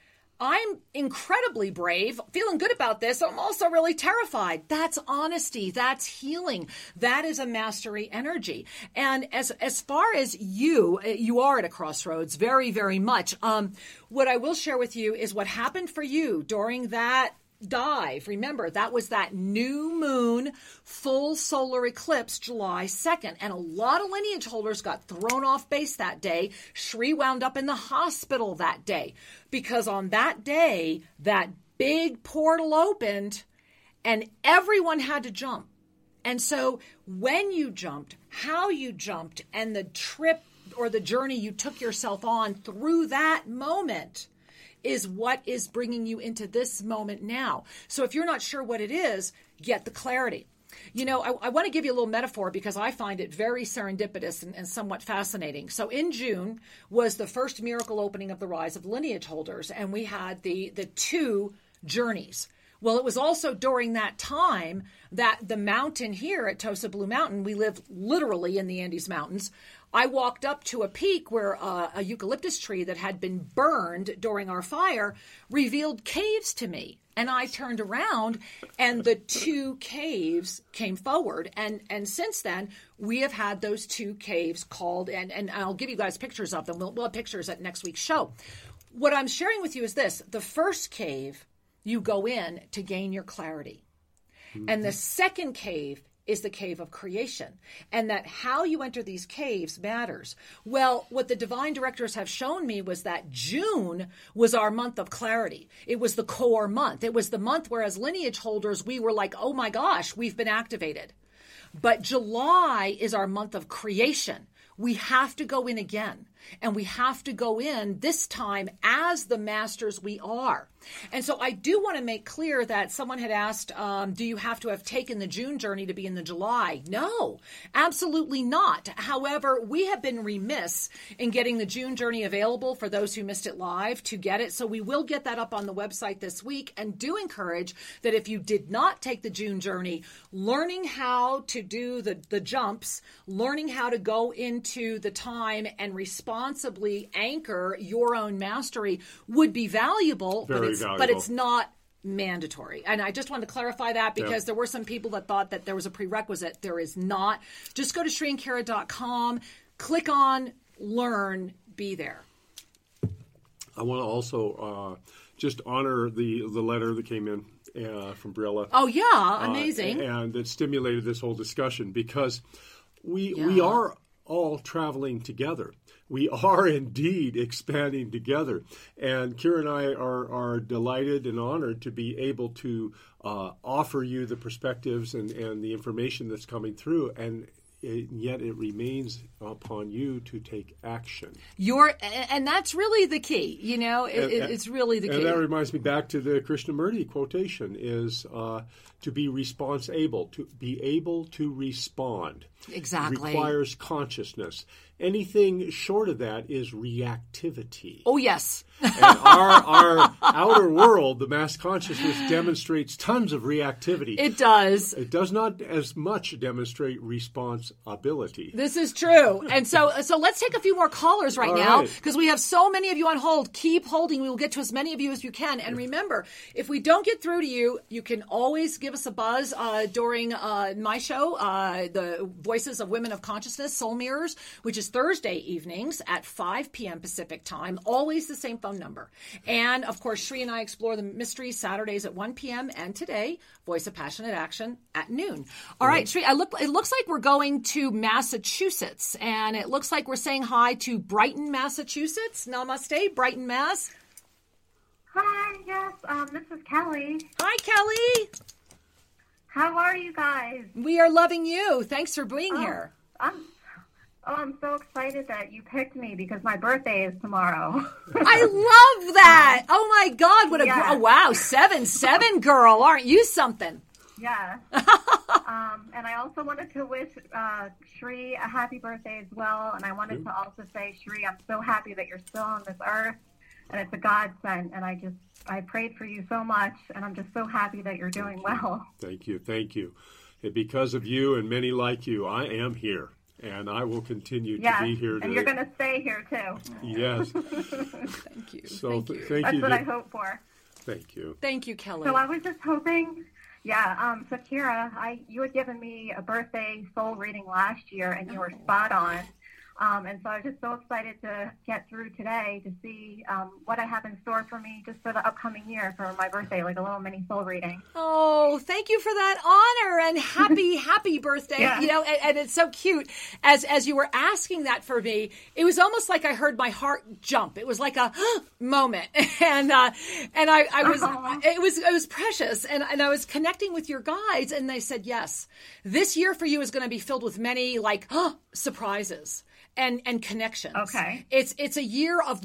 I'm incredibly brave, feeling good about this. I'm also really terrified. That's honesty. That's healing. That is a mastery energy. And as as far as you, you are at a crossroads, very, very much. Um, what I will share with you is what happened for you during that dive. Remember, that was that new moon, full solar eclipse, July second. And a lot of lineage holders got thrown off base that day. Shri wound up in the hospital that day because on that day, that big portal opened and everyone had to jump. And so when you jumped, how you jumped, and the trip or the journey you took yourself on through that moment is what is bringing you into this moment now. So if you're not sure what it is, get the clarity. You know, I, I want to give you a little metaphor because I find it very serendipitous and, and somewhat fascinating. So in June was the first miracle opening of the Rise of Lineage Holders, and we had the the two journeys. Well, it was also during that time that the mountain here at Tosa Blue Mountain, we live literally in the Andes Mountains. I walked up to a peak where uh, a eucalyptus tree that had been burned during our fire revealed caves to me. And I turned around and the two caves came forward. And, and since then, we have had those two caves called, and, and I'll give you guys pictures of them. We'll, we'll have pictures at next week's show. What I'm sharing with you is this. The first cave, you go in to gain your clarity. Mm-hmm. And the second cave is the cave of creation, and that how you enter these caves matters. Well, what the divine directors have shown me was that June was our month of clarity. It was the core month. It was the month where as lineage holders, we were like, oh my gosh, we've been activated. But July is our month of creation. We have to go in again, and we have to go in this time as the masters we are. And so I do want to make clear that someone had asked, um, do you have to have taken the June journey to be in the July? No, absolutely not. However, we have been remiss in getting the June journey available for those who missed it live to get it. So we will get that up on the website this week, and do encourage that if you did not take the June journey, learning how to do the, the jumps, learning how to go into the time and responsibly anchor your own mastery would be valuable. Very but it's, valuable. But it's not mandatory. And I just wanted to clarify that because yeah. there were some people that thought that there was a prerequisite. There is not. Just go to Shri and Kara dot com, click on Learn, be there. I want to also uh, just honor the, the letter that came in uh, from Brilla. Oh, yeah. Amazing. Uh, and it stimulated this whole discussion because we Yeah. we are all traveling together. We are indeed expanding together. And Kira and I are, are delighted and honored to be able to uh, offer you the perspectives and, and the information that's coming through. And it, yet it remains upon you to take action. You're, and that's really the key. You know, it, And- it's really the key. And that reminds me back to the Krishnamurti quotation is uh, to be response-able, to be able to respond. Exactly. Requires consciousness. Anything short of that is reactivity. Oh, yes. And our, our outer world, the mass consciousness, demonstrates tons of reactivity. It does. It does not as much demonstrate responsibility. This is true. And so so let's take a few more callers right All now right. because we have so many of you on hold. Keep holding. We will get to as many of you as you can. And remember, if we don't get through to you, you can always give us a buzz uh, during uh, my show, uh, the Voices of Women of Consciousness, Soul Mirrors, which is Thursday evenings at five p.m. Pacific time. Always the same phone number. And, of course, Shri and I explore the mysteries Saturdays at one p.m. and today, Voice of Passionate Action at noon. All right, Shri, I look, it looks like we're going to Massachusetts, and it looks like we're saying hi to Brighton, Massachusetts. Namaste, Brighton, Mass. Hi, yes, um, this is Kelly. Hi, Kelly. How are you guys? We are loving you. Thanks for being Oh, here. I'm, oh, I'm so excited that you picked me because my birthday is tomorrow. I love that. Oh, my God. What a, Yes. oh, wow. Seven, seven, girl. Aren't you something? Yeah. um, and I also wanted to wish uh, Shri a happy birthday as well. And I wanted to also say, Shri, I'm so happy that you're still on this earth. And it's a godsend. And I just, I prayed for you so much. And I'm just so happy that you're doing well. Thank you. Thank you. And because of you and many like you, I am here. And I will continue yes, to be here. And to, you're going to stay here, too. Yes. Thank you. So thank th- you. thank That's you. what to- I hope for. Thank you. Thank you, Kelly. So I was just hoping, yeah, um, so Kira, I, you had given me a birthday soul reading last year, and you were spot on. Um, and so I was just so excited to get through today to see um, what I have in store for me just for the upcoming year for my birthday, like a little mini soul reading. Oh, thank you for that honor and happy, happy birthday. Yeah. You know, and, and it's so cute. As as you were asking that for me, it was almost like I heard my heart jump. It was like a moment. And uh, and I, I was Uh-huh. it was it was precious. And, and I was connecting with your guides, and they said, yes, this year for you is going to be filled with many like surprises. And and connections. Okay. It's it's a year of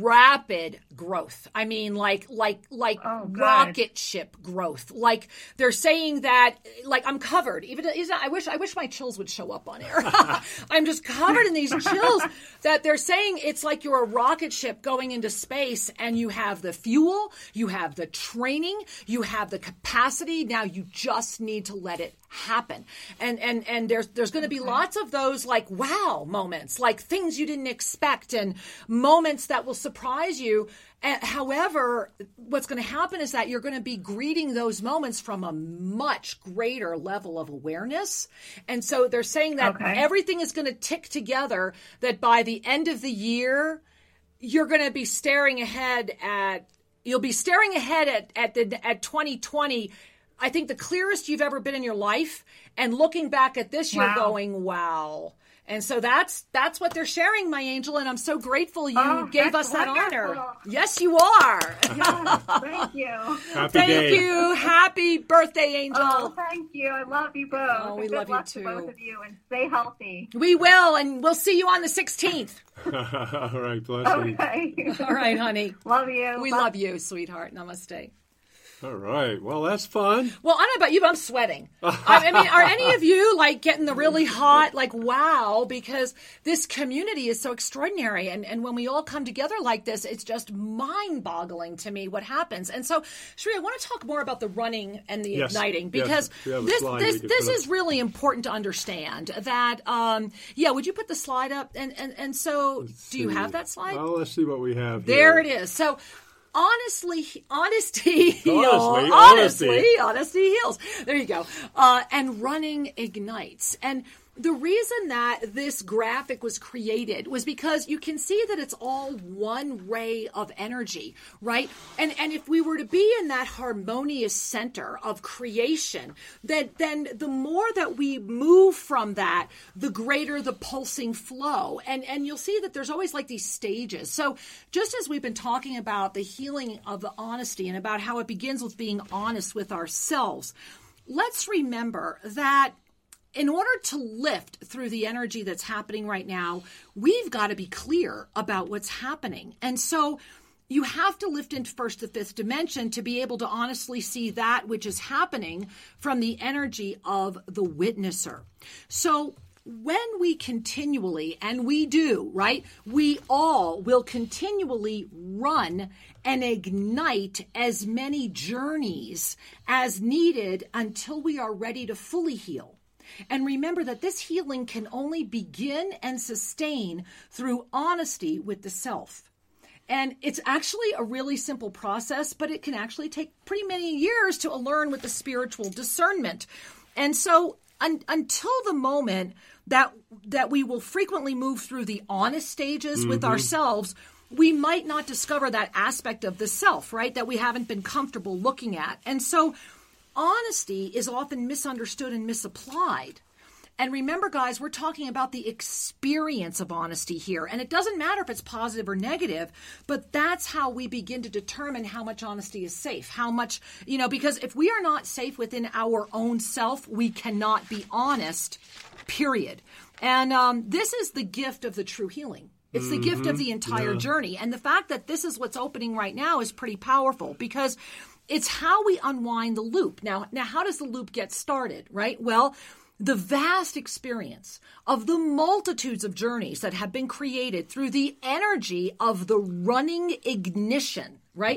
rapid growth. I mean, like like like Oh, good. rocket ship growth. Like they're saying that, like I'm covered. Even I wish I wish my chills would show up on air. I'm just covered in these chills. That they're saying it's like you're a rocket ship going into space, and you have the fuel, you have the training, you have the capacity. Now you just need to let it happen. And and and there's there's going to be lots of those like wow moments, like things you didn't expect, and moments that will surprise you. Uh, however, what's going to happen is that you're going to be greeting those moments from a much greater level of awareness. And so they're saying that Okay. everything is going to tick together, that by the end of the year, you're going to be staring ahead at, you'll be staring ahead at, at the, at twenty twenty, I think the clearest you've ever been in your life, and looking back at this year Wow. going, wow. And so that's that's what they're sharing, my angel, and I'm so grateful you Oh, gave that's us that honor. wonderful. Yes, you are. Yes, thank you. Happy Thank day. you. Happy birthday, angel. Oh, thank you. I love you both. Oh, we And good love you luck too. to both of you, and stay healthy. We will, and we'll see you on the sixteenth. All right, blessings. Okay. All right, honey. Love you. We Bye. love you, sweetheart. Namaste. All right. Well, that's fun. Well, I don't know about you, but I'm sweating. I, I mean, are any of you like getting the really hot, like, wow, because this community is so extraordinary. And, and when we all come together like this, it's just mind boggling to me what happens. And so, Sri, I want to talk more about the running and the Yes. igniting, Yes. because We have a this, slide this, we can this put is really important to understand that, um, yeah, would you put the slide up? And, and, and so, do you see. have that slide? Well, let's see what we have There here. it is. So, honestly, honesty heals. Honestly, Honestly, honesty. honesty heals. There you go. Uh, and running ignites. And the reason that this graphic was created was because you can see that it's all one ray of energy, right? And and if we were to be in that harmonious center of creation, then then the more that we move from that, the greater the pulsing flow. And and you'll see that there's always like these stages. So just as we've been talking about the healing of the honesty and about how it begins with being honest with ourselves, let's remember that in order to lift through the energy that's happening right now, we've got to be clear about what's happening. And so you have to lift into first the fifth dimension to be able to honestly see that which is happening from the energy of the witnesser. So when we continually, and we do, right, we all will continually run and ignite as many journeys as needed until we are ready to fully heal. And remember that this healing can only begin and sustain through honesty with the self. And it's actually a really simple process, but it can actually take pretty many years to learn with the spiritual discernment. And so un- until the moment that that we will frequently move through the honest stages mm-hmm. with ourselves, we might not discover that aspect of the self, right, that we haven't been comfortable looking at. And so honesty is often misunderstood and misapplied. And remember, guys, we're talking about the experience of honesty here. And it doesn't matter if it's positive or negative, but that's how we begin to determine how much honesty is safe. How much, you know, because if we are not safe within our own self, we cannot be honest, period. And um, this is the gift of the true healing. It's the mm-hmm. gift of the entire yeah. journey. And the fact that this is what's opening right now is pretty powerful, because it's how we unwind the loop. Now, now, how does the loop get started, right? Well, the vast experience of the multitudes of journeys that have been created through the energy of the running ignition, right?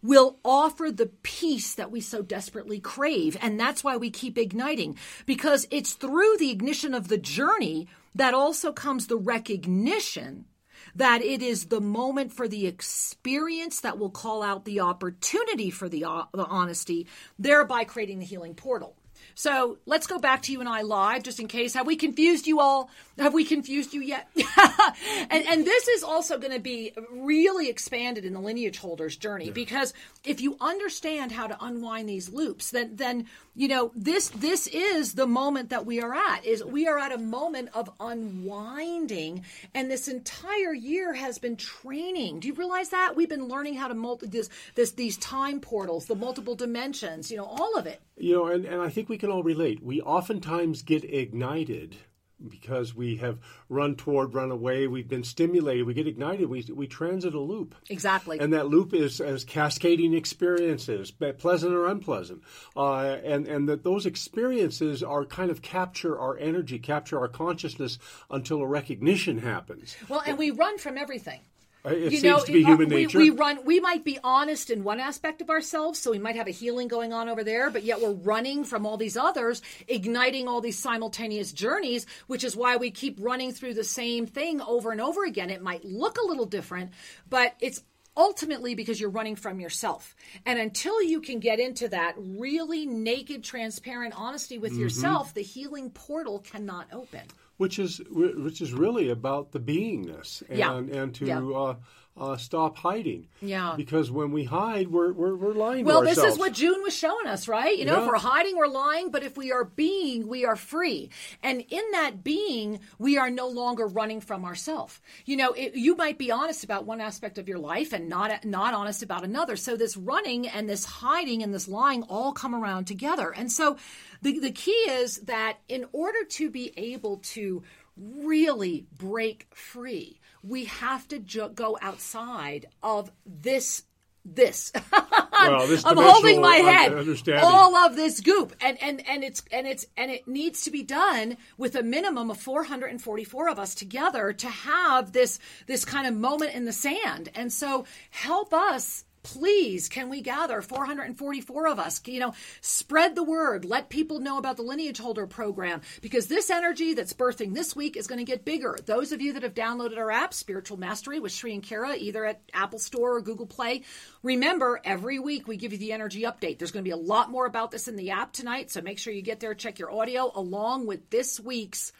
will offer the peace that we so desperately crave. And that's why we keep igniting, because it's through the ignition of the journey that also comes the recognition that it is the moment for the experience that will call out the opportunity for the, uh, the honesty, thereby creating the healing portal. So let's go back to you and I live, just in case. Have we confused you all? Have we confused you yet? and, and this is also going to be really expanded in the lineage holders journey, yeah. because if you understand how to unwind these loops, then, then, you know, this, this is the moment that we are at, is we are at a moment of unwinding. And this entire year has been training. Do you realize that? We've been learning how to multi this, this, these time portals, the multiple dimensions, you know, all of it. You know, and, and I think we can all relate. We oftentimes get ignited because we have run toward, run away. We've been stimulated. We get ignited. We we transit a loop. Exactly. And that loop is as cascading experiences, pleasant or unpleasant. Uh, and and that those experiences are kind of capture our energy, capture our consciousness until a recognition happens. Well, and we run from everything. It you seems know, to be human we, nature. We run. We might be honest in one aspect of ourselves, so we might have a healing going on over there, but yet we're running from all these others, igniting all these simultaneous journeys, which is why we keep running through the same thing over and over again. It might look a little different, but it's ultimately because you're running from yourself. And until you can get into that really naked, transparent honesty with mm-hmm. yourself, the healing portal cannot open. Which is which is really about the beingness and yeah. and to yeah. uh, uh, stop hiding. Yeah. Because when we hide, we're we're, we're lying well, to ourselves. Well, this is what June was showing us, right? You know, yeah. if we're hiding, we're lying. But if we are being, we are free. And in that being, we are no longer running from ourselves. You know, it, you might be honest about one aspect of your life and not not honest about another. So this running and this hiding and this lying all come around together. And so the the key is that in order to be able to really break free, we have to ju- go outside of this this well, this I'm holding my head all of this goop, and and and it's and it's and it needs to be done with a minimum of four hundred forty-four of us together to have this this kind of moment in the sand. And so help us. Please, can we gather four hundred forty-four of us? You know, spread the word. Let people know about the Lineage Holder program, because this energy that's birthing this week is going to get bigger. Those of you that have downloaded our app, Spiritual Mastery with Sri and Kira, either at Apple Store or Google Play, remember, every week we give you the energy update. There's going to be a lot more about this in the app tonight, so make sure you get there, check your audio, along with this week's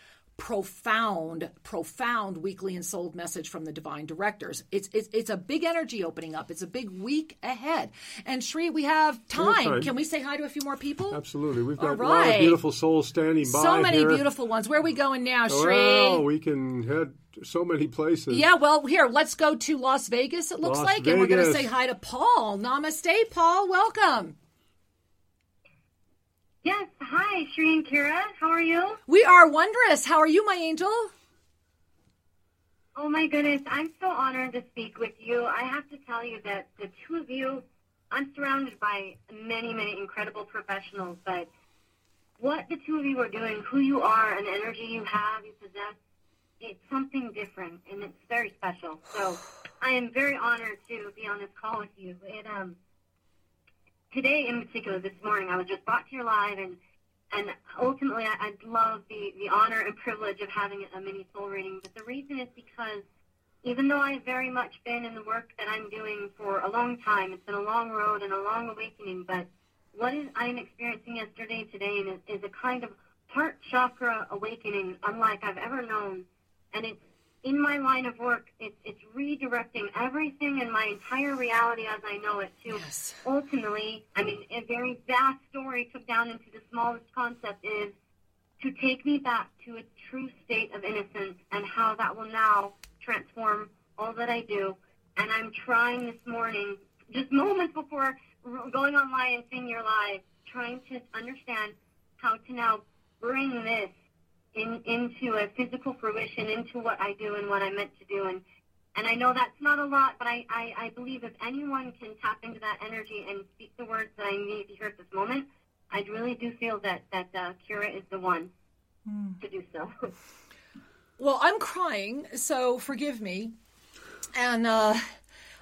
profound, profound weekly ensouled message from the divine directors. It's, it's it's a big energy opening up. It's a big week ahead. And Sri, we have time. We have time. Can we say hi to a few more people? Absolutely. We've got All a right. lot of beautiful souls standing by. So many here. beautiful ones. Where are we going now, Sri? Well, we can head to so many places. Yeah, well, here, let's go to Las Vegas, it looks Las like. Vegas. And we're going to say hi to Paul. Namaste, Paul. Welcome. Yes. Hi, Sri and Kira. How are you? We are wondrous. How are you, my angel? Oh, my goodness. I'm so honored to speak with you. I have to tell you that the two of you, I'm surrounded by many, many incredible professionals, but what the two of you are doing, who you are, and the energy you have, you possess, it's something different, and it's very special. So I am very honored to be on this call with you. It, um, today, in particular, this morning, I was just brought to your live, and And ultimately, I'd love the, the honor and privilege of having a mini soul reading. But the reason is because even though I've very much been in the work that I'm doing for a long time, it's been a long road and a long awakening, but what is, I'm experiencing yesterday, today, is, is a kind of heart chakra awakening unlike I've ever known. And it's in my line of work, it's, it's redirecting everything in my entire reality as I know it to yes. ultimately, I mean, a very vast story took down into the smallest concept is to take me back to a true state of innocence and how that will now transform all that I do. And I'm trying this morning, just moments before going online and seeing your live, trying to understand how to now bring this In, into a physical fruition, into what I do and what I'm meant to do. And, and I know that's not a lot, but I, I, I believe if anyone can tap into that energy and speak the words that I need to hear at this moment, I really do feel that, that uh, Kira is the one mm. to do so. Well, I'm crying, so forgive me. And uh,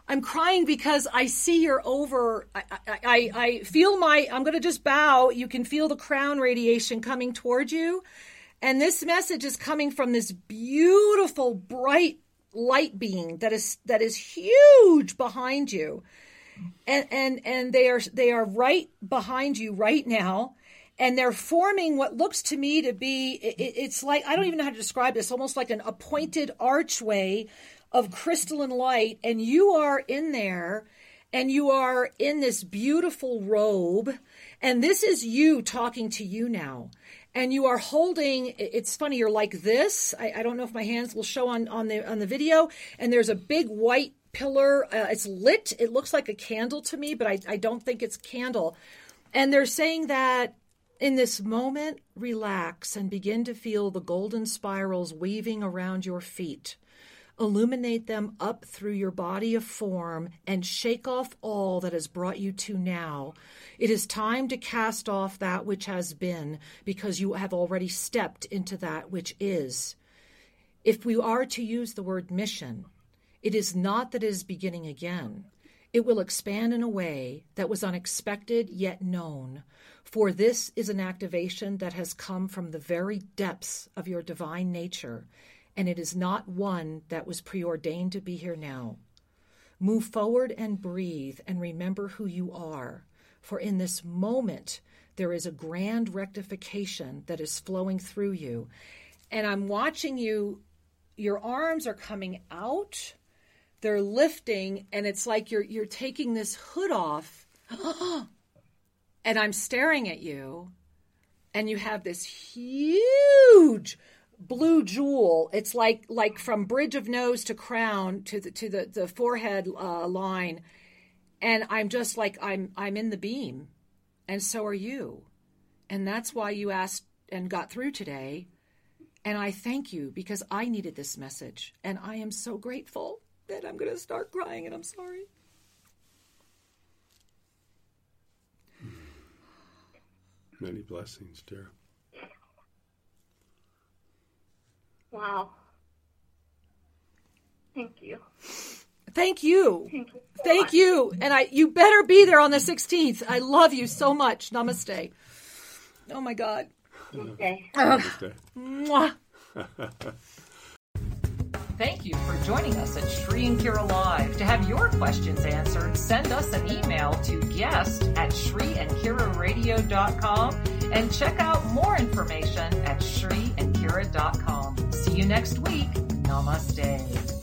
I'm crying because I see you're over. I, I, I, I feel my, I'm going to just bow. You can feel the crown radiation coming toward you. And this message is coming from this beautiful, bright light being that is, that is huge behind you. And, and, and they are, they are right behind you right now. And they're forming what looks to me to be, it, it's like, I don't even know how to describe this, almost like an appointed archway of crystalline light, and you are in there, and you are in this beautiful robe, and this is you talking to you now, and you are holding, it's funny, you're like this, I, I don't know if my hands will show on, on the on the video, and there's a big white pillar, uh, it's lit, it looks like a candle to me, but I, I don't think it's candle, and they're saying that in this moment, relax and begin to feel the golden spirals weaving around your feet. Illuminate them up through your body of form and shake off all that has brought you to now. It is time to cast off that which has been, because you have already stepped into that which is. If we are to use the word mission, it is not that it is beginning again. It will expand in a way that was unexpected yet known. For this is an activation that has come from the very depths of your divine nature, and it is not one that was preordained to be here now. Move forward and breathe and remember who you are, for in this moment there is a grand rectification that is flowing through you. And I'm watching you, your arms are coming out, they're lifting, and it's like you're you're taking this hood off, and I'm staring at you, and you have this huge blue jewel. It's like like from bridge of nose to crown to the to the, the forehead uh, line, and I'm just like I'm I'm in the beam, and so are you, and that's why you asked and got through today, and I thank you because I needed this message, and I am so grateful that I'm going to start crying, and I'm sorry. Many blessings, dear. Wow. Thank you. Thank you. Thank you. So Thank much. you. And I, you better be there on the sixteenth. I love you so much. Namaste. Oh my God. Okay. Namaste. Mwah. Thank you for joining us at Shri and Kira Live. To have your questions answered, send us an email to guest at shri and kira radio dot com and check out more information at shri and kira dot com. See you next week. Namaste.